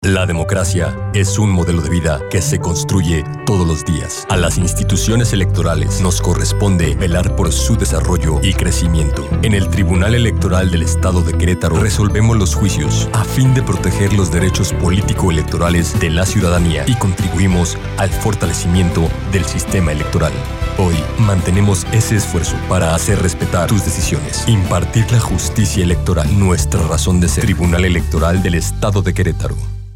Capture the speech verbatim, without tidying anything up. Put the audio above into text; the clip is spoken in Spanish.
La democracia es un modelo de vida que se construye todos los días. A las instituciones electorales nos corresponde velar por su desarrollo y crecimiento. En el Tribunal Electoral del Estado de Querétaro resolvemos los juicios a fin de proteger los derechos político-electorales de la ciudadanía y contribuimos al fortalecimiento del sistema electoral. Hoy mantenemos ese esfuerzo para hacer respetar tus decisiones, impartir la justicia electoral, nuestra razón de ser. Tribunal Electoral del Estado de Querétaro.